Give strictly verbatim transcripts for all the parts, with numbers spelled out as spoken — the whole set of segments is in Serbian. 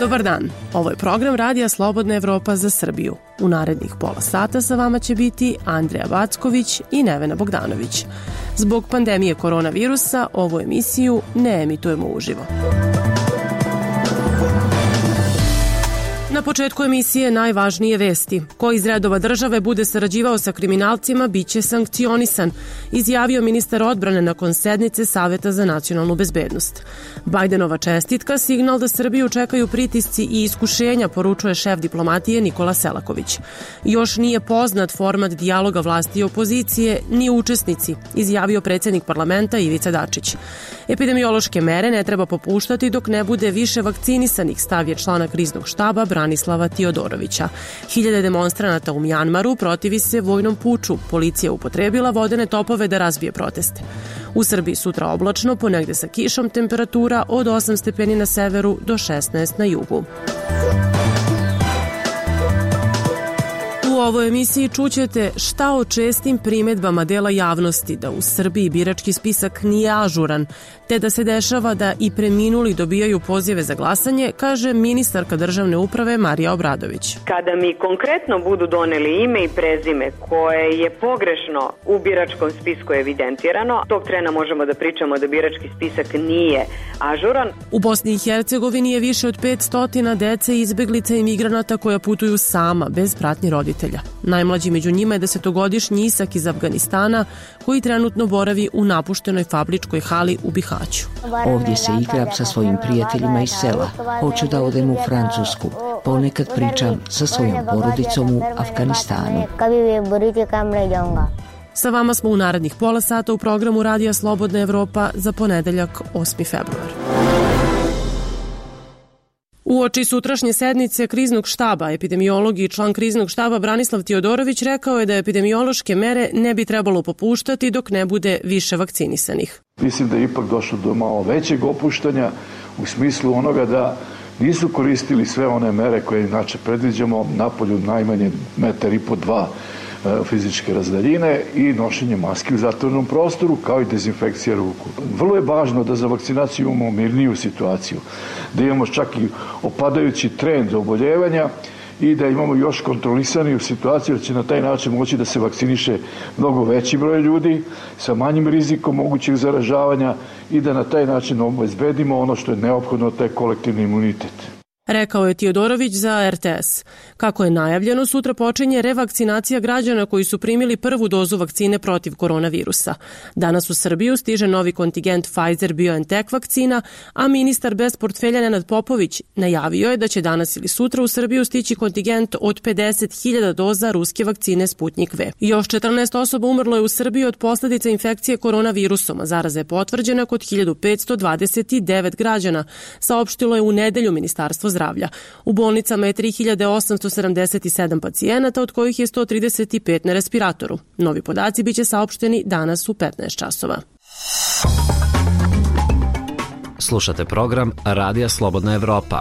Dobar dan, ovo je program Radija Slobodna Evropa za Srbiju. U narednih pola sata sa vama će biti Andreja Backović i Nevena Bogdanović. Zbog pandemije koronavirusa ovu emisiju ne emitujemo uživo. Na početku emisije najvažnije vesti. Ko iz redova države bude sarađivao sa kriminalcima, bit će sankcionisan, izjavio ministar odbrane nakon sednice Saveta za nacionalnu bezbednost. Bajdenova čestitka, signal da Srbiju čekaju pritisci i iskušenja, poručuje šef diplomatije Nikola Selaković. Još nije poznat format dijaloga vlasti i opozicije, ni učesnici, izjavio predsjednik parlamenta Ivica Dačić. Epidemiološke mere ne treba popuštati dok ne bude više vakcinisanih, stav je člana kriznog štaba Branislava Tiodorovića. Hiljade demonstranata u Mjanmaru protivi se vojnom puču. Policija upotrebila vodene topove da razbije proteste. U Srbiji sutra oblačno, ponegde sa kišom, temperatura od osam stepeni na severu do šesnaest na jugu. U ovoj emisiji čućete šta o čestim primedbama dela javnosti da u Srbiji birački spisak nije ažuran, te da se dešava da i preminuli dobijaju pozive za glasanje, kaže ministarka državne uprave Marija Obradović. Kada mi konkretno budu doneli ime i prezime koje je pogrešno u biračkom spisku evidentirano, tog trena možemo da pričamo da birački spisak nije ažuran. U Bosni i Hercegovini je više od petsto dece, izbeglica i migranata koja putuju sama, bez pratnje roditelja. Najmlađi među njima je desetogodišnji Isak iz Afganistana, koji trenutno boravi u napuštenoj fabričkoj hali u Bihaću. Ovdje se igram sa svojim prijateljima iz sela. Hoću da odem u Francusku. Ponekad pričam sa svojom porodicom u Afganistanu. Sa vama smo u narednih pola sata u programu Radija Slobodna Evropa za ponedeljak osmi februar. Uoči sutrašnje sednice kriznog štaba, epidemiolog i član kriznog štaba Branislav Tiodorović rekao je da epidemiološke mere ne bi trebalo popuštati dok ne bude više vakcinisanih. Mislim da je ipak došlo do malo većeg opuštanja u smislu onoga da nisu koristili sve one mere koje inače predviđamo, napolju najmanje metar i po dva fizičke razdaljine i nošenje maske u zatvorenom prostoru, kao i dezinfekcija ruku. Vrlo je važno da za vakcinaciju imamo mirniju situaciju, da imamo čak i opadajući trend oboljevanja i da imamo još kontrolisaniju situaciju, jer će na taj način moći da se vakciniše mnogo veći broj ljudi sa manjim rizikom mogućeg zaražavanja i da na taj način obezbedimo ono što je neophodno, taj kolektivni imunitet. Rekao je Tiodorović za er te es. Kako je najavljeno, sutra počinje revakcinacija građana koji su primili prvu dozu vakcine protiv koronavirusa. Danas u Srbiju stiže novi kontingent Pfizer-BioNTech vakcina, a ministar bez portfelja Nenad Popović najavio je da će danas ili sutra u Srbiju stići kontingent od pedeset hiljada doza ruske vakcine Sputnik V. Još četrnaest osoba umrlo je u Srbiji od posljedica infekcije koronavirusom, a zaraza je potvrđena kod hiljadu petsto dvadeset devet građana, saopštilo je u nedelju Ministarstvo zdravlja. U bolnicama je tri hiljade osamsto sedamdeset sedam pacijenata, od kojih je sto trideset pet na respiratoru. Novi podaci biće saopšteni danas u petnaest časova. Slušate program Radija Slobodna Evropa.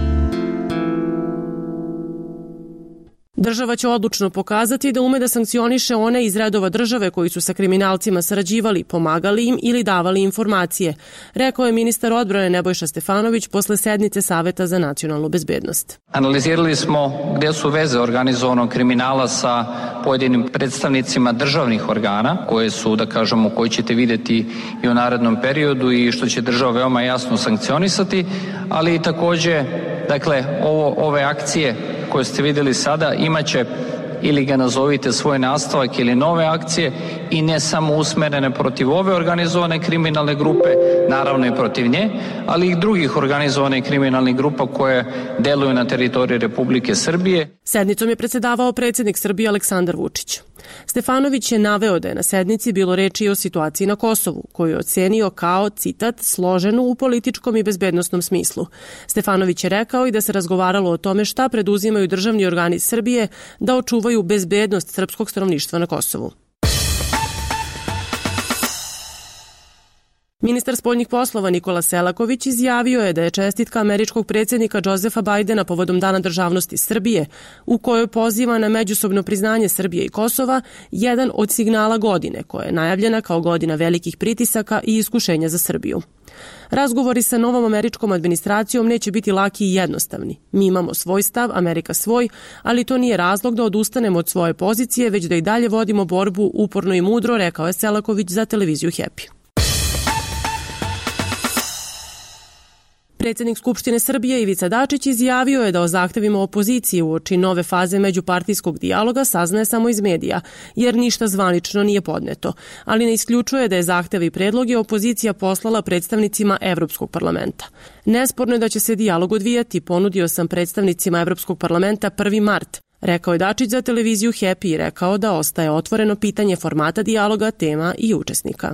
Država će odlučno pokazati da ume da sankcioniše one iz redova države koji su sa kriminalcima sarađivali, pomagali im ili davali informacije, rekao je ministar odbrane Nebojša Stefanović posle sednice Saveta za nacionalnu bezbednost. Analizirali smo gdje su veze organizovanog kriminala sa pojedinim predstavnicima državnih organa, koje su, da kažemo, koji ćete vidjeti i u narednom periodu i što će država veoma jasno sankcionisati, ali i također, dakle, ovo, ove akcije koje ste vidjeli sada imaće ili ga nazovite svoj nastavak ili nove akcije i ne samo usmerene protiv ove organizovane kriminalne grupe, naravno i protiv nje, ali i drugih organizovanih kriminalnih grupa koje deluju na teritoriji Republike Srbije. Sednicom je predsjedavao predsjednik Srbije Aleksandar Vučić. Stefanović je naveo da je na sednici bilo reči i o situaciji na Kosovu, koju je ocenio kao, citat, složenu u političkom i bezbednostnom smislu. Stefanović je rekao i da se razgovaralo o tome šta preduzimaju državni organi Srbije da očuvaju bezbednost srpskog stanovništva na Kosovu. Ministar spoljnih poslova Nikola Selaković izjavio je da je čestitka američkog predsjednika Josefa Bajdena povodom Dana državnosti Srbije, u kojoj poziva na međusobno priznanje Srbije i Kosova, jedan od signala godine, koja je najavljena kao godina velikih pritisaka i iskušenja za Srbiju. Razgovori sa novom američkom administracijom neće biti laki i jednostavni. Mi imamo svoj stav, Amerika svoj, ali to nije razlog da odustanemo od svoje pozicije, već da i dalje vodimo borbu uporno i mudro, rekao je Selaković za televiziju Happy. Predsjednik Skupštine Srbije Ivica Dačić izjavio je da o zahtevima opozicije uoči nove faze međupartijskog dijaloga saznaje samo iz medija, jer ništa zvanično nije podneto, ali ne isključuje da je zahteve i predloge opozicija poslala predstavnicima Evropskog parlamenta. Nesporno je da će se dijalog odvijati, ponudio sam predstavnicima Evropskog parlamenta prvi mart, rekao je Dačić za televiziju Happy i rekao da ostaje otvoreno pitanje formata dijaloga, tema i učesnika.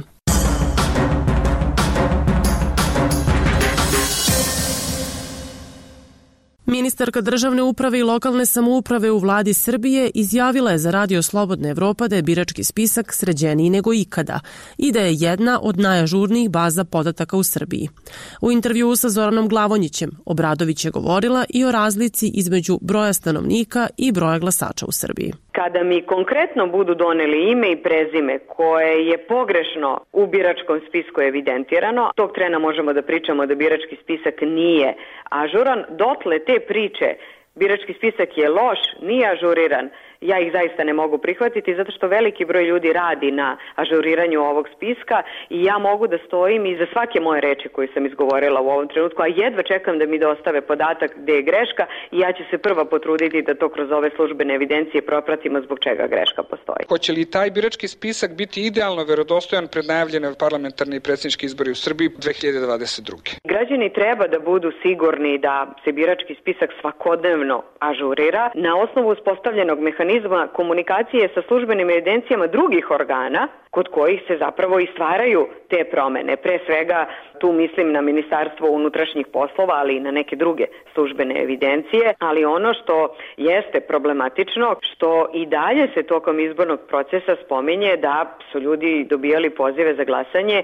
Ministarka državne uprave i lokalne samouprave u vladi Srbije izjavila je za Radio Slobodna Evropa da je birački spisak sređeniji nego ikada i da je jedna od najažurnijih baza podataka u Srbiji. U intervjuu sa Zoranom Glavonjićem Obradović je govorila i o razlici između broja stanovnika i broja glasača u Srbiji. Kada mi konkretno budu doneli ime i prezime koje je pogrešno u biračkom spisku evidentirano, tog trena možemo da pričamo da birački spisak nije ažuran. Dotle te priče, birački spisak je loš, nije ažuriran, ja ih zaista ne mogu prihvatiti zato što veliki broj ljudi radi na ažuriranju ovog spiska i ja mogu da stojim iza svake moje reči koju sam izgovorila u ovom trenutku, a jedva čekam da mi dostave podatak gde je greška i ja ću se prva potruditi da to kroz ove službene evidencije propratimo zbog čega greška postoji. Hoće li taj birački spisak biti idealno verodostojan pred najavljene parlamentarne i predsjedničke izbori u Srbiji dve hiljade dvadeset druge? Građani treba da budu sigurni da se birački spisak svakodnevno ažurira na osnovu uspostavljenog mehanizma komunikacije sa službenim evidencijama drugih organa kod kojih se zapravo i stvaraju te promene. Pre svega tu mislim na Ministarstvo unutrašnjih poslova, ali i na neke druge službene evidencije, ali ono što jeste problematično, što i dalje se tokom izbornog procesa spominje da su ljudi dobijali pozive za glasanje,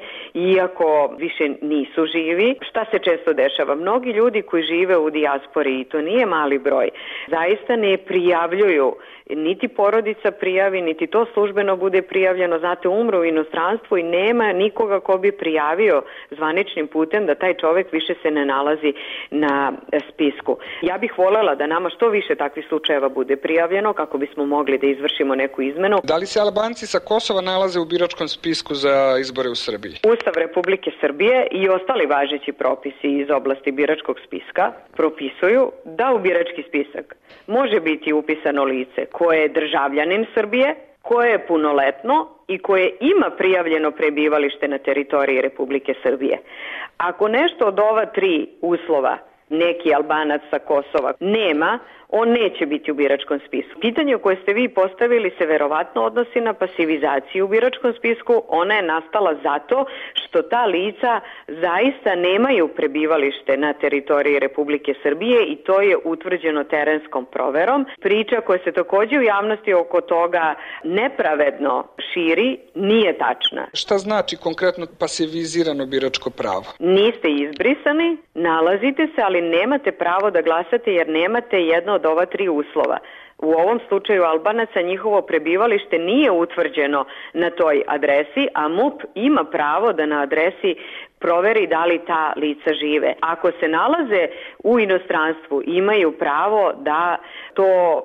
iako više nisu živi. Šta se često dešava? Mnogi ljudi koji žive u dijaspori, i to nije mali broj, zaista ne prijavljuju, niti porodica prijavi, niti to službeno bude prijavljeno, znate, umru u inostranstvu i nema nikoga ko bi prijavio zvaničnim putem da taj čovek više se ne nalazi na spisku. Ja bih voljela da nama što više takvih slučajeva bude prijavljeno kako bismo mogli da izvršimo neku izmenu. Da li se Albanci sa Kosova nalaze u biračkom spisku za izbore u Srbiji? Ustav Republike Srbije i ostali važeći propisi iz oblasti biračkog spiska propisuju da u birački spisak može biti upisano lice koje je državljanin Srbije, koje je punoletno i koje ima prijavljeno prebivalište na teritoriji Republike Srbije. Ako nešto od ova tri uslova neki Albanac sa Kosova nema, on neće biti u biračkom spisku. Pitanje koje ste vi postavili se verovatno odnosi na pasivizaciju u biračkom spisku. Ona je nastala zato što ta lica zaista nemaju prebivalište na teritoriji Republike Srbije i to je utvrđeno terenskom proverom. Priča koja se takođe u javnosti oko toga nepravedno širi nije tačna. Šta znači konkretno pasivizirano biračko pravo? Niste izbrisani, nalazite se, ali nemate pravo da glasate jer nemate jedno od ova tri uslova. U ovom slučaju Albanaca njihovo prebivalište nije utvrđeno na toj adresi, a MUP ima pravo da na adresi proveri da li ta lica žive. Ako se nalaze u inostranstvu, imaju pravo da to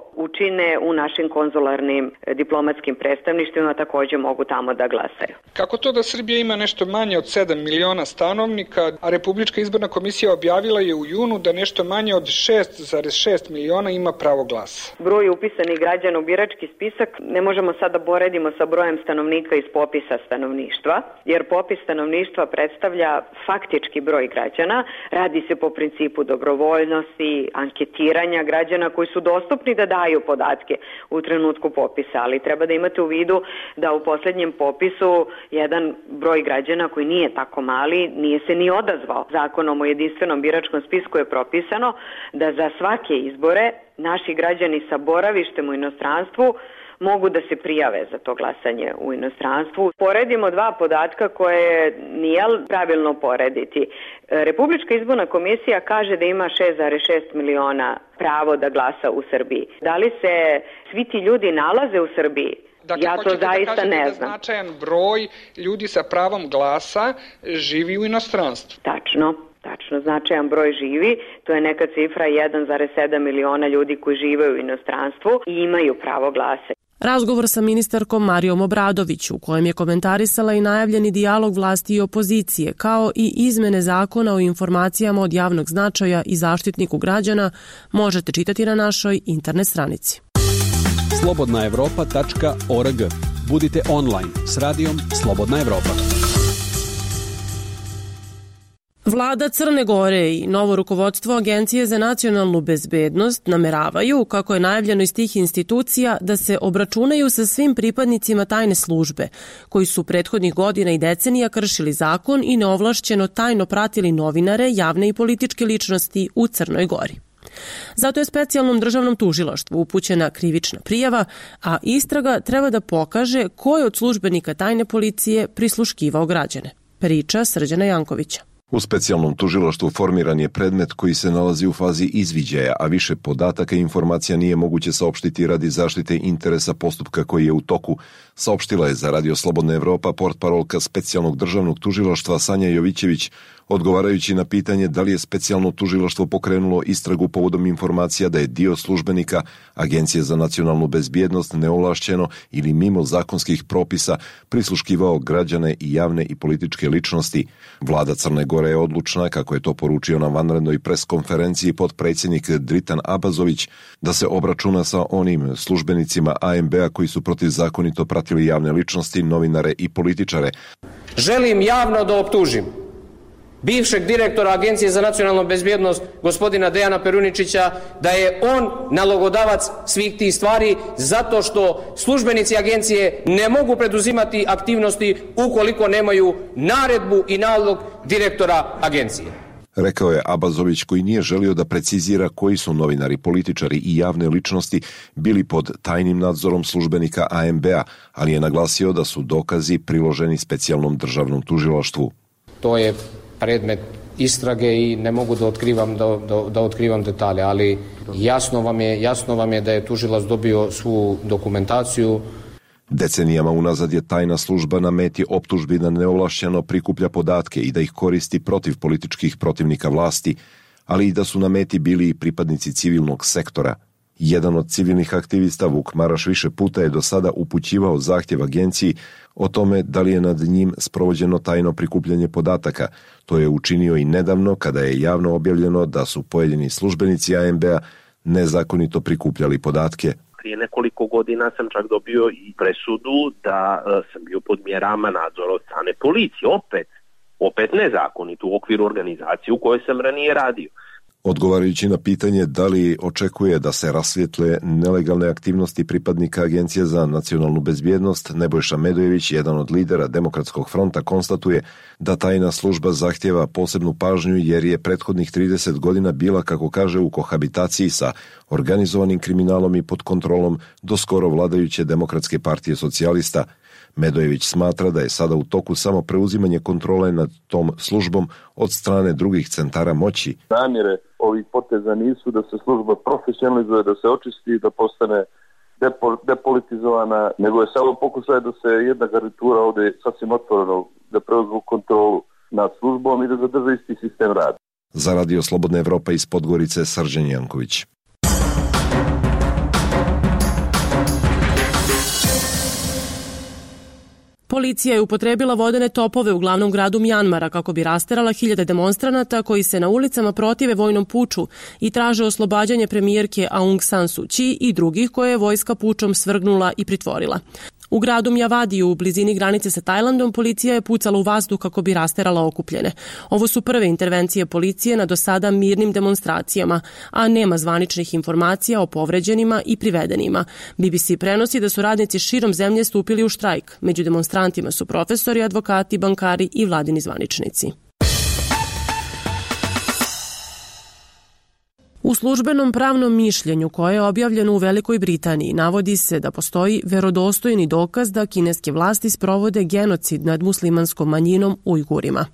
učine u našim konzularnim diplomatskim predstavništvima, takođe mogu tamo da glasaju. Kako to da Srbija ima nešto manje od sedam miliona stanovnika, a Republička izborna komisija objavila je u junu da nešto manje od šest zarez šest miliona ima pravo glasa? Broj upisanih građana u birački spisak ne možemo sada poredimo sa brojem stanovnika iz popisa stanovništva, jer popis stanovništva predstavlja faktički broj građana, radi se po principu dobrovoljnosti, anketiranja građana koji su dostupni da daju podatke u trenutku popisa, ali treba da imate u vidu da u poslednjem popisu jedan broj građana koji nije tako mali, nije se ni odazvao. Zakonom o jedinstvenom biračkom spisku je propisano da za svake izbore naši građani sa boravištem u inostranstvu mogu da se prijave za to glasanje u inostranstvu. Poredimo dva podatka koje nije pravilno porediti. Republička izborna komisija kaže da ima šest zarez šest miliona pravo da glasa u Srbiji. Da li se svi ti ljudi nalaze u Srbiji? Dakle, ja to zaista da ne da znam. Značajan broj ljudi sa pravom glasa živi u inostranstvu. Tačno. Tačno, značajan broj živi, to je neka cifra jedan zarez sedam miliona ljudi koji žive u inostranstvu i imaju pravo glasa. Razgovor sa ministarkom Marijom Obradović, u kojem je komentarisala i najavljeni dijalog vlasti i opozicije, kao i izmene zakona o informacijama od javnog značaja i zaštitniku građana, možete čitati na našoj internet stranici. slobodna evropa tačka org. Budite online s radijom Slobodna Evropa. Vlada Crne Gore i novo rukovodstvo Agencije za nacionalnu bezbednost nameravaju, kako je najavljeno iz tih institucija, da se obračunaju sa svim pripadnicima tajne službe, koji su prethodnih godina i decenija kršili zakon i neovlašćeno tajno pratili novinare, javne i političke ličnosti u Crnoj Gori. Zato je specijalnom državnom tužilaštvu upućena krivična prijava, a istraga treba da pokaže ko je od službenika tajne policije prisluškivao građane. Priča Srđana Jankovića. U specijalnom tužilaštvu formiran je predmet koji se nalazi u fazi izviđaja, a više podataka i informacija nije moguće saopštiti radi zaštite interesa postupka koji je u toku, saopštila je za Radio Slobodna Evropa portparolka specijalnog državnog tužilaštva Sanja Jovićević, odgovarajući na pitanje da li je specijalno tužilaštvo pokrenulo istragu povodom informacija da je dio službenika Agencije za nacionalnu bezbjednost neovlašćeno ili mimo zakonskih propisa prisluškivao građane i javne i političke ličnosti. Vlada Crne Gore je odlučna, kako je to poručio na vanrednoj preskonferenciji potpredsjednik Dritan Abazović, da se obračuna sa onim službenicima A M B-a koji su protivzakonito pratili javne ličnosti, novinare i političare. Želim javno da optužim bivšeg direktora Agencije za nacionalnu bezbjednost, gospodina Dejana Peruničića, da je on nalogodavac svih tih stvari zato što službenici agencije ne mogu preduzimati aktivnosti ukoliko nemaju naredbu i nalog direktora agencije. Rekao je Abazović, koji nije želio da precizira koji su novinari, političari i javne ličnosti bili pod tajnim nadzorom službenika A M B-a, ali je naglasio da su dokazi priloženi specijalnom državnom tužilaštvu. To je predmet istrage i ne mogu da otkrivam, da, da, da otkrivam detalje, ali jasno vam je, jasno vam je da je tužilac dobio svu dokumentaciju. Decenijama unazad je tajna služba na meti optužbi da neovlašćeno prikuplja podatke i da ih koristi protiv političkih protivnika vlasti, ali i da su na meti bili i pripadnici civilnog sektora. Jedan od civilnih aktivista, Vuk Maraš, više puta je do sada upućivao zahtjev agenciji o tome da li je nad njim sprovođeno tajno prikupljanje podataka. To je učinio i nedavno kada je javno objavljeno da su pojedini službenici A M B-a nezakonito prikupljali podatke. Prije nekoliko godina sam čak dobio i presudu da uh, sam bio pod mjerama nadzora od strane policije, opet, opet nezakonito u okviru organizacije u kojoj sam ranije radio. Odgovarajući na pitanje da li očekuje da se rasvijetle nelegalne aktivnosti pripadnika Agencije za nacionalnu bezbjednost, Nebojša Medojević, jedan od lidera Demokratskog fronta, konstatuje da tajna služba zahtjeva posebnu pažnju jer je prethodnih trideset godina bila, kako kaže, u kohabitaciji sa organizovanim kriminalom i pod kontrolom do skoro vladajuće Demokratske partije socijalista. Medojević smatra da je sada u toku samo preuzimanje kontrole nad tom službom od strane drugih centara moći. Namjere ovih poteza nisu da se služba profesionalizuje, da se očisti, da postane depo, depolitizovana, nego je samo pokušaj da se jedna garnitura ovdje sasvim otvoreno da preuzmu kontrolu nad službom i da zadrže isti sistem rada. Za Radio Slobodna Evropa iz Podgorice, Srđan Janković. Policija je upotrebila vodene topove u glavnom gradu Mjanmara kako bi rasterala hiljade demonstranata koji se na ulicama protive vojnom puču i traže oslobađanje premijerke Aung San Suu Kyi i drugih koje je vojska pučom svrgnula i pritvorila. U gradu Mjavadiju, u blizini granice sa Tajlandom, policija je pucala u vazduh kako bi rasterala okupljene. Ovo su prve intervencije policije na do sada mirnim demonstracijama, a nema zvaničnih informacija o povređenima i privedenima. B B C prenosi da su radnici širom zemlje stupili u štrajk. Među demonstrantima su profesori, advokati, bankari i vladini zvaničnici. U službenom pravnom mišljenju koje je objavljeno u Velikoj Britaniji navodi se da postoji verodostojni dokaz da kineske vlasti sprovode genocid nad muslimanskom manjinom Ujgurima.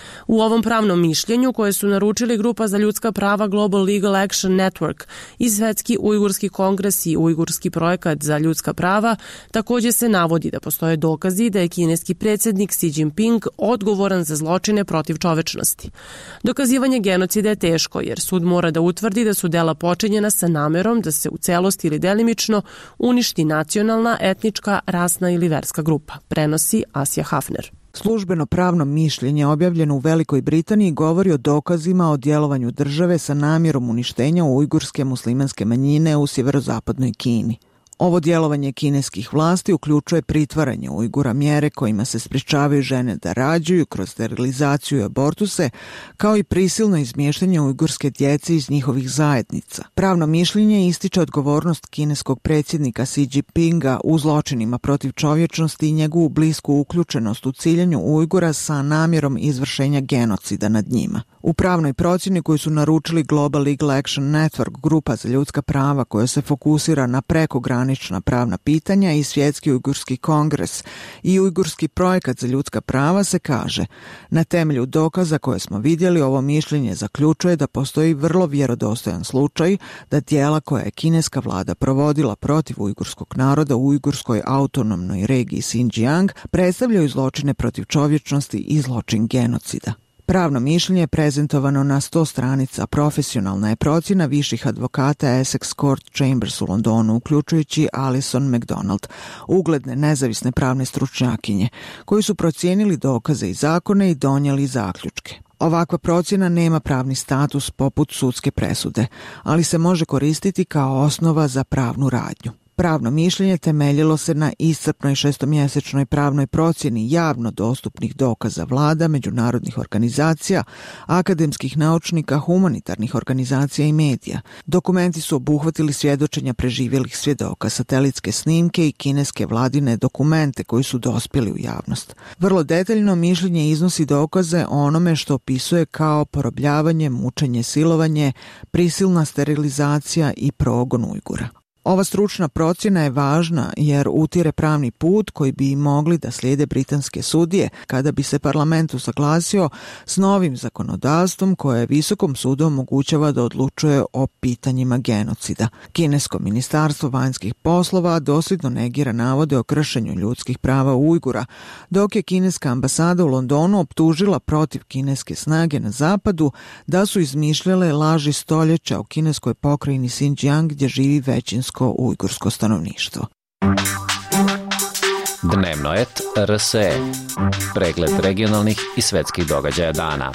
U ovom pravnom mišljenju, koje su naručili Grupa za ljudska prava Global Legal Action Network i Svetski ujgurski kongres i Ujgurski projekat za ljudska prava, također se navodi da postoje dokazi da je kineski predsjednik Xi Jinping odgovoran za zločine protiv čovečnosti. Dokazivanje genocida je teško jer sud mora da utvrdi da su dela počinjena sa namerom da se u celosti ili delimično uništi nacionalna, etnička, rasna ili verska grupa, prenosi Asja Hafner. Službeno pravno mišljenje objavljeno u Velikoj Britaniji govori o dokazima o djelovanju države sa namjerom uništenja ujgurske muslimanske manjine u sjeverozapadnoj Kini. Ovo djelovanje kineskih vlasti uključuje pritvaranje Ujgura, mjere kojima se sprječavaju žene da rađaju kroz sterilizaciju i abortuse, kao i prisilno izmještanje ujgurske djece iz njihovih zajednica. Pravno mišljenje ističe odgovornost kineskog predsjednika Xi Jinpinga u zločinima protiv čovječnosti i njegovu blisku uključenost u ciljanju Ujgura sa namjerom izvršenja genocida nad njima. U pravnoj procjeni koju su naručili Global Legal Action Network, grupa za ljudska prava koja se fokusira na prekogranična pravna pitanja, i Svjetski ujgurski kongres i Ujgurski projekat za ljudska prava, se kaže: na temelju dokaza koje smo vidjeli, ovo mišljenje zaključuje da postoji vrlo vjerodostojan slučaj da djela koja je kineska vlada provodila protiv ujgurskog naroda u ujgurskoj autonomnoj regiji Xinjiang predstavljaju zločine protiv čovječnosti i zločin genocida. Pravno mišljenje je prezentovano na sto stranica. Profesionalna je procjena viših advokata Essex Court Chambers u Londonu, uključujući Alison MacDonald, ugledne nezavisne pravne stručnjakinje, koji su procijenili dokaze i zakone i donijeli zaključke. Ovakva procjena nema pravni status poput sudske presude, ali se može koristiti kao osnova za pravnu radnju. Pravno mišljenje temeljilo se na iscrpnoj šestomjesečnoj pravnoj procjeni javno dostupnih dokaza vlada, međunarodnih organizacija, akademskih naučnika, humanitarnih organizacija i medija. Dokumenti su obuhvatili svjedočenja preživjelih svjedoka, satelitske snimke i kineske vladine dokumente koji su dospjeli u javnost. Vrlo detaljno mišljenje iznosi dokaze o onome što opisuje kao porobljavanje, mučenje, silovanje, prisilna sterilizacija i progon Ujgura. Ova stručna procjena je važna jer utire pravni put koji bi mogli da slijede britanske sudije kada bi se parlament usaglasio s novim zakonodavstvom koje Visokom sudu omogućava da odlučuje o pitanjima genocida. Kinesko ministarstvo vanjskih poslova dosljedno negira navode o kršenju ljudskih prava Ujgura, dok je kineska ambasada u Londonu optužila protiv kineske snage na zapadu da su izmišljale laži stoljeća o kineskoj pokrajini Xinjiang gdje živi većinsko ujgursko stanovništvo. Dnevno et R S E. Pregled regionalnih i svetskih događaja dana.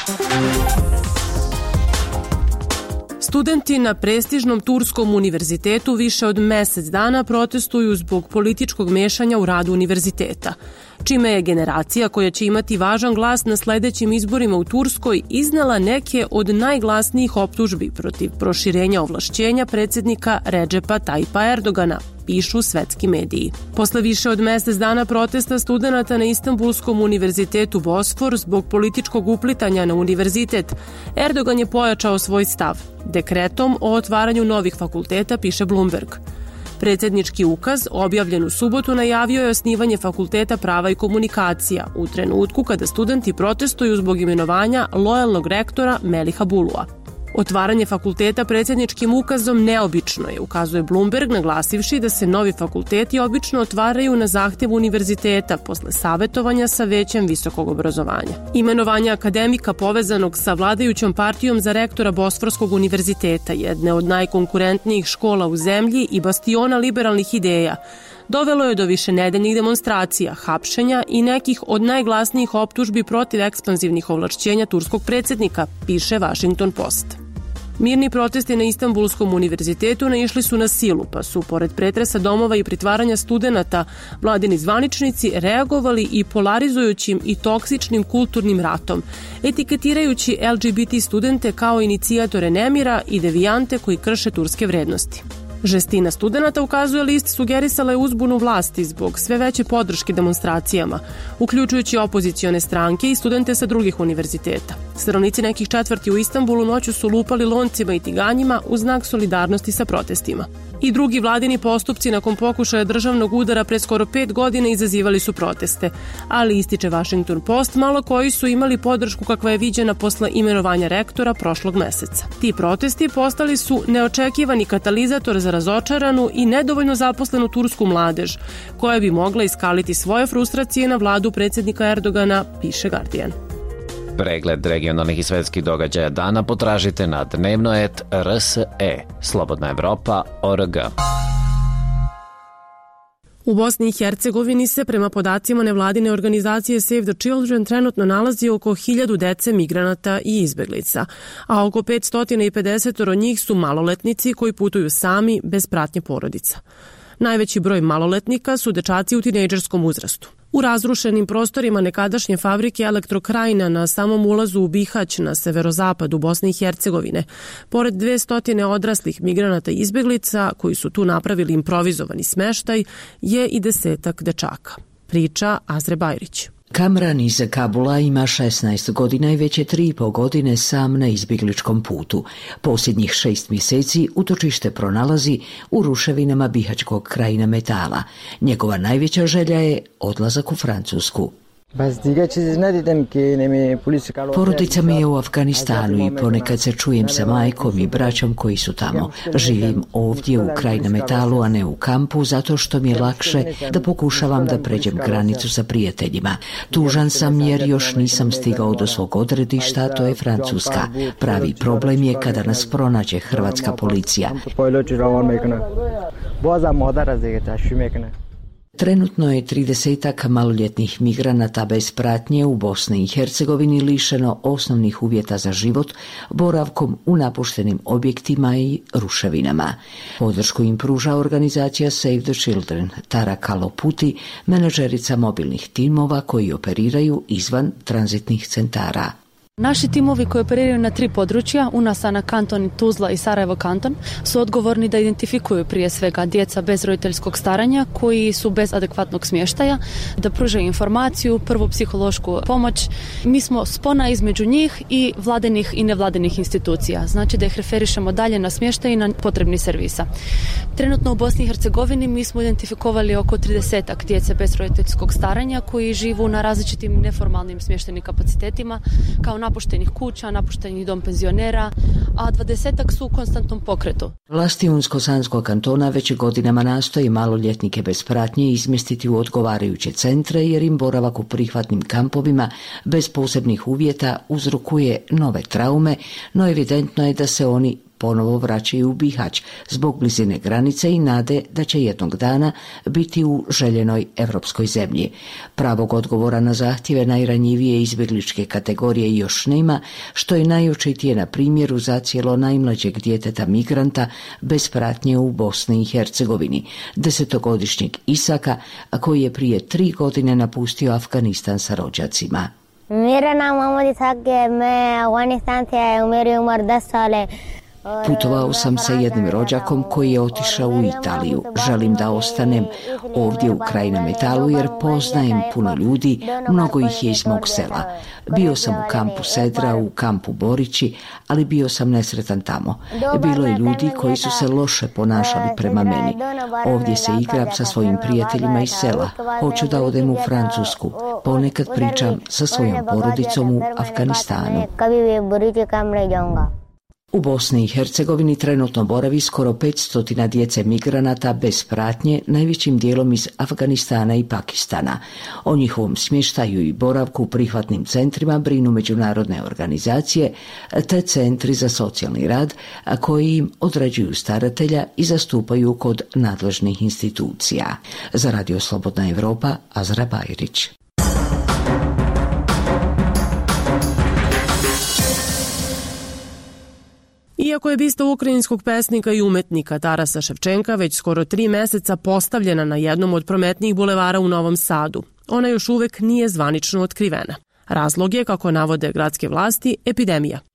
Studenti na prestižnom turskom univerzitetu više od mjesec dana protestuju zbog političkog mešanja u radu univerziteta, čime je generacija koja će imati važan glas na sljedećim izborima u Turskoj iznela neke od najglasnijih optužbi protiv proširenja ovlašćenja predsjednika Redžepa Tajpa Erdogana, pišu svetski mediji. Posle više od mjesec dana protesta studenata na Istanbulskom univerzitetu Bosfor zbog političkog uplitanja na univerzitet, Erdogan je pojačao svoj stav dekretom o otvaranju novih fakulteta, piše Bloomberg. Predsjednički ukaz, objavljen u subotu, najavio je osnivanje fakulteta prava i komunikacija u trenutku kada studenti protestuju zbog imenovanja lojalnog rektora Meliha Bulua. Otvaranje fakulteta predsjedničkim ukazom neobično je, ukazuje Bloomberg, naglasivši da se novi fakulteti obično otvaraju na zahtjev univerziteta posle savjetovanja sa većem visokog obrazovanja. Imenovanje akademika povezanog sa vladajućom partijom za rektora Bosforskog univerziteta, jedne od najkonkurentnijih škola u zemlji i bastiona liberalnih ideja, dovelo je do višenedeljnih demonstracija, hapšenja i nekih od najglasnijih optužbi protiv ekspanzivnih ovlašćenja turskog predsjednika, piše Washington Post. Mirni protesti na Istanbulskom univerzitetu naišli su na silu, pa su, pored pretresa domova i pritvaranja studenata, vladini zvaničnici reagovali i polarizujućim i toksičnim kulturnim ratom, etiketirajući L G B T studente kao inicijatore nemira i devijante koji krše turske vrednosti. Žestina studenata, ukazuje list, sugerisala je uzbunu vlasti zbog sve veće podrške demonstracijama, uključujući opozicione stranke i studente sa drugih univerziteta. Stanovnici nekih četvrti u Istanbulu noću su lupali loncima i tiganjima u znak solidarnosti sa protestima. I drugi vladini postupci nakon pokušaja državnog udara pre skoro pet godina izazivali su proteste, ali ističe Washington Post, malo koji su imali podršku kakva je viđena posle imenovanja rektora prošlog meseca. Ti protesti postali su neočekivani katalizator za razočaranu i nedovoljno zaposlenu tursku mladež, koja bi mogla iskaliti svoje frustracije na vladu predsjednika Erdogana, piše Guardian. Pregled regionalnih i svetskih događaja dana potražite na dnevnoet R S E, Slobodna Evropa, O R G. U Bosni i Hercegovini se, prema podacima nevladine organizacije Save the Children, trenutno nalazi oko hiljadu dece, migranata i izbeglica, a oko petsto pedeset od njih su maloletnici koji putuju sami bez pratnje porodica. Najveći broj maloletnika su dečaci u tinejdžerskom uzrastu. U razrušenim prostorima nekadašnje fabrike Elektrokrajina na samom ulazu u Bihać na severozapadu Bosne i Hercegovine, pored dvesta odraslih migranata i izbeglica koji su tu napravili improvizovani smeštaj, je i desetak dečaka. Priča Azre Bajrić. Kamran iz Kabula ima šesnaest godina i već je tri i po godine sam na izbjegličkom putu. Posljednjih šest mjeseci utočište pronalazi u ruševinama Bihaćkog Krajina metala. Njegova najveća želja je odlazak u Francusku. Porodica mi je u Afganistanu i ponekad se čujem sa majkom i braćom koji su tamo. Živim ovdje u Krajina metalu, a ne u kampu, zato što mi je lakše da pokušavam da pređem granicu sa prijateljima. Tužan sam jer još nisam stigao do svog odredišta, a to je Francuska. Pravi problem je kada nas pronađe hrvatska policija. Trenutno je tridesetak maloljetnih migranata bez pratnje u Bosni i Hercegovini lišeno osnovnih uvjeta za život, boravkom u napuštenim objektima i ruševinama. Podršku im pruža organizacija Save the Children. Tara Kaloputi, menadžerica mobilnih timova koji operiraju izvan tranzitnih centara. Naši timovi koji operiraju na tri područja, Unasana kanton, Tuzla i Sarajevo kanton, su odgovorni da identifikuju prije svega djeca bez roditeljskog staranja koji su bez adekvatnog smještaja, da pružaju informaciju, prvu psihološku pomoć. Mi smo spona između njih i vladinih i nevladinih institucija, znači da ih referišemo dalje na smještaj i na potrebni servisa. Trenutno u Bosni i Hercegovini mi smo identifikovali oko tridesetak djece bez roditeljskog staranja koji živu na različitim neformalnim smještajnim kapacitetima, kao napuštenih kuća, napuštenih dom penzionera, a dvadesetak su u konstantnom pokretu. Vlasti Unsko-Sanskog kantona već godinama nastoji maloljetnike bez pratnje izmjestiti u odgovarajuće centre jer im boravak u prihvatnim kampovima bez posebnih uvjeta uzrokuje nove traume, no evidentno je da se oni ponovo vraćaju u Bihać zbog blizine granice i nade da će jednog dana biti u željenoj evropskoj zemlji. Pravog odgovora na zahtjeve najranjivije izbjegličke kategorije još nema, što je najočitije na primjeru zacijelo najmlađeg djeteta migranta bez pratnje u Bosni i Hercegovini, desetogodišnjeg Isaka, a koji je prije tri godine napustio Afganistan sa rođacima. मेरा नाम मोहम्मद इसाक है, मैं अफगानिस्तान से आया हूँ, मेरी उम्र दस साल है. Putovao sam sa jednim rođakom koji je otišao u Italiju. Želim da ostanem ovdje u Krajina metalu jer poznajem puno ljudi, mnogo ih je iz mog sela. Bio sam u kampu Sedra, u kampu Borići, ali bio sam nesretan tamo. Bilo je ljudi koji su se loše ponašali prema meni. Ovdje se igram sa svojim prijateljima iz sela. Hoću da odem u Francusku. Ponekad pričam sa svojom porodicom u Afganistanu. U Bosni i Hercegovini trenutno boravi skoro petsto djece migranata bez pratnje, najvećim dijelom iz Afganistana i Pakistana. O njihovom smještaju i boravku u prihvatnim centrima brinu međunarodne organizacije te centri za socijalni rad, koji im određuju staratelja i zastupaju kod nadležnih institucija. Za Radio Slobodna Evropa, Azra Bajrić. Iako je bista ukrajinskog pesnika i umetnika Tarasa Ševčenka već skoro tri meseca postavljena na jednom od prometnijih bulevara u Novom Sadu, ona još uvek nije zvanično otkrivena. Razlog je, kako navode gradske vlasti, epidemija.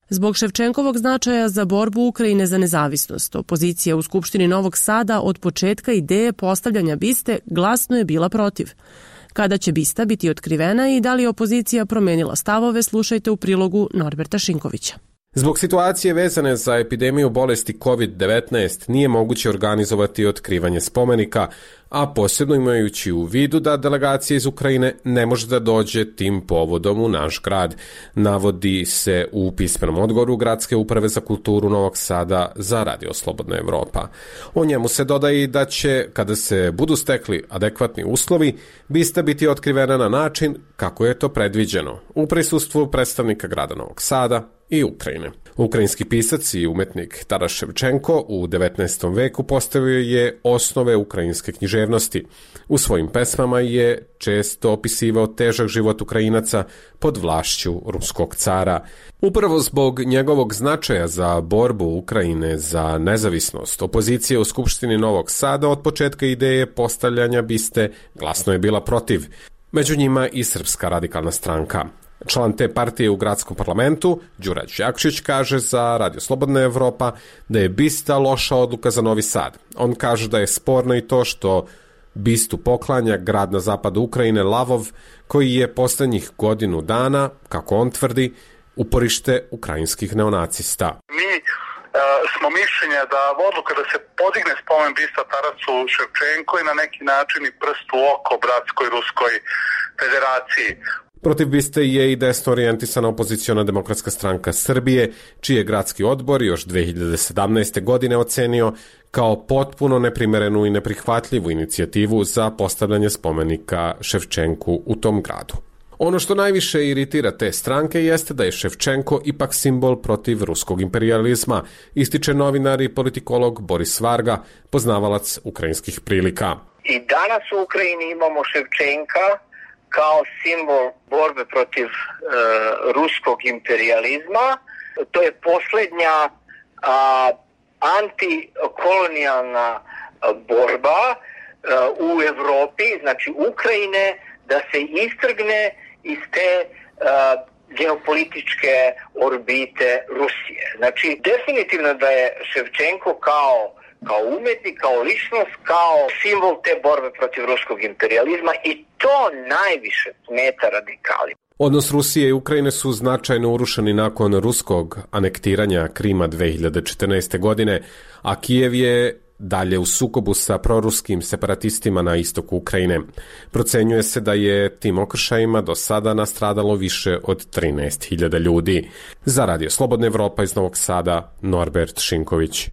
Zbog Ševčenkovog značaja za borbu Ukrajine za nezavisnost, opozicija u Skupštini Novog Sada od početka ideje postavljanja biste glasno je bila protiv. Kada će bista biti otkrivena i da li je opozicija promenila stavove, slušajte u prilogu Norberta Šinkovića. Zbog situacije vezane za epidemiju bolesti kovid devetnaest nije moguće organizovati otkrivanje spomenika, a posebno imajući u vidu da delegacija iz Ukrajine ne može da dođe tim povodom u naš grad, navodi se u pismenom odgovoru Gradske uprave za kulturu Novog Sada za Radio Slobodna Evropa. O njemu se dodaje da će, kada se budu stekli adekvatni uslovi, bista biti otkrivena na način kako je to predviđeno, u prisustvu predstavnika grada Novog Sada i Ukrajine. Ukrajinski pisac i umetnik Taras Ševčenko u devetnaestom veku postavio je osnove ukrajinske književnosti. U svojim pesmama je često opisivao težak život Ukrajinaca pod vlašću ruskog cara. Upravo zbog njegovog značaja za borbu Ukrajine za nezavisnost, opozicija u Skupštini Novog Sada od početka ideje postavljanja biste glasno je bila protiv. Među njima i Srpska radikalna stranka. Član te partije u gradskom parlamentu, Đurađ Jakšić, kaže za Radio Slobodna Evropa da je bista loša odluka za Novi Sad. On kaže da je sporno i to što bistu poklanja grad na zapadu Ukrajine Lavov, koji je poslednjih godinu dana, kako on tvrdi, uporište ukrajinskih neonacista. Mi e, smo mišljenja da odluka da se podigne spomen bista Tarasu Ševčenko je na neki način i prst u oko bratskoj Ruskoj federaciji. Protiv biste je i desno orijentisana opoziciona Demokratska stranka Srbije, čiji je gradski odbor još dve hiljade sedamnaeste. godine ocenio kao potpuno neprimerenu i neprihvatljivu inicijativu za postavljanje spomenika Ševčenku u tom gradu. Ono što najviše iritira te stranke jeste da je Ševčenko ipak simbol protiv ruskog imperializma, ističe novinar i politikolog Boris Varga, poznavalac ukrajinskih prilika. I danas u Ukrajini imamo Ševčenka kao simbol borbe protiv e, ruskog imperializma. To je posljednja a, antikolonijalna borba a, u Evropi, znači Ukrajine, da se istrgne iz te a, geopolitičke orbite Rusije. Znači, definitivno da je Ševčenko kao kao umetnik, kao ličnost, kao simbol te borbe protiv ruskog imperializma i to najviše smeta radikali. Odnos Rusije i Ukrajine su značajno urušeni nakon ruskog anektiranja Krima dve hiljade četrnaeste. godine, a Kijev je dalje u sukobu sa proruskim separatistima na istoku Ukrajine. Procenjuje se da je tim okršajima do sada nastradalo više od trinaest hiljada ljudi. Za Radio Slobodna Evropa iz Novog Sada, Norbert Šinković.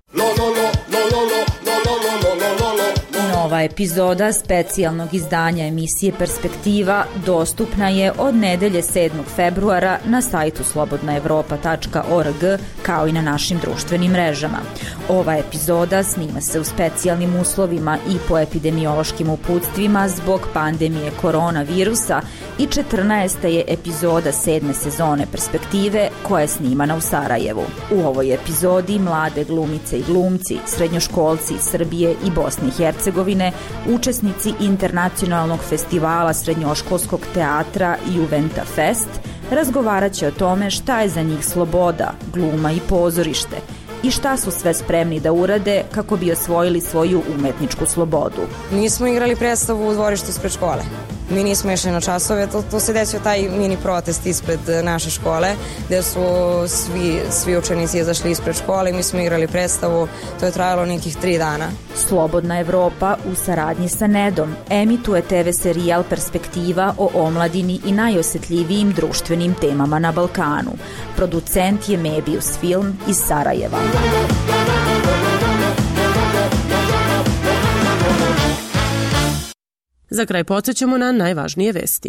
Nova epizoda specijalnog izdanja emisije Perspektiva dostupna je od nedelje sedmog februara na sajtu slobodna evropa tačka org kao i na našim društvenim mrežama. Ova epizoda snima se u specijalnim uslovima i po epidemiološkim uputstvima zbog pandemije koronavirusa i četrnaesta je epizoda sedme sezone Perspektive koja je snimana u Sarajevu. U ovoj epizodi mlade glumice i glumci, srednjoškolci iz Srbije i Bosne i Hercegovine, učesnici internacionalnog festivala srednjoškolskog teatra Juventa Fest, razgovarat će o tome šta je za njih sloboda, gluma i pozorište i šta su sve spremni da urade kako bi osvojili svoju umetničku slobodu. Mi smo igrali predstavu u dvorištu ispred škole. Mi nismo išli na časove, to, to se desio taj mini protest ispred naše škole, gde su svi, svi učenici izašli ispred škole i mi smo igrali predstavu, to je trajalo nekih tri dana. Slobodna Evropa u saradnji sa Nedom emituje te ve serijal Perspektiva o omladini i najosetljivijim društvenim temama na Balkanu. Producent je Mebius Film iz Sarajeva. Za kraj podsjećamo na najvažnije vesti.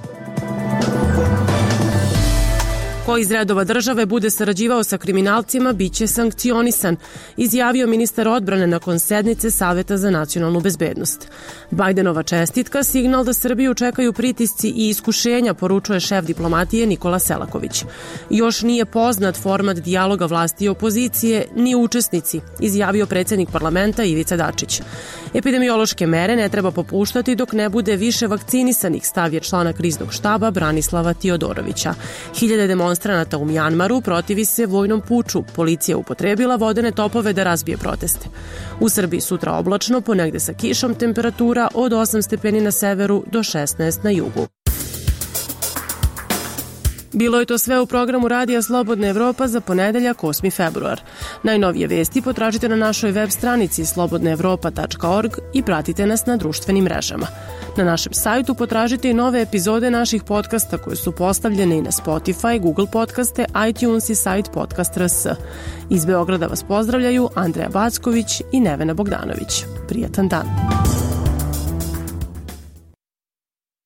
Ko iz redova države bude sarađivao sa kriminalcima, biće sankcionisan, izjavio ministar odbrane nakon sednice Saveta za nacionalnu bezbednost. Bajdenova čestitka, signal da Srbiju čekaju pritisci i iskušenja, poručuje šef diplomatije Nikola Selaković. Još nije poznat format dijaloga vlasti i opozicije, ni učesnici, izjavio predsjednik parlamenta Ivica Dačić. Epidemiološke mere ne treba popuštati dok ne bude više vakcinisanih, stav je člana kriznog štaba Branislava Tiodorovića. Hiljade demonstracija demonstranata u Mjanmaru protivi se vojnom puču. Policija upotrebila vodene topove da razbije proteste. U Srbiji sutra oblačno, ponegde sa kišom, temperatura od osam stepeni na severu do šesnaest na jugu. Bilo je to sve u programu Radija Slobodna Evropa za ponedeljak osmi februar. Najnovije vesti potražite na našoj web stranici slobodna evropa tačka org i pratite nas na društvenim mrežama. Na našem sajtu potražite i nove epizode naših podcasta koje su postavljene i na Spotify, Google podcaste, iTunes i sajt podcast tačka rs. Iz Beograda vas pozdravljaju Andreja Backović i Nevena Bogdanović. Prijatan dan!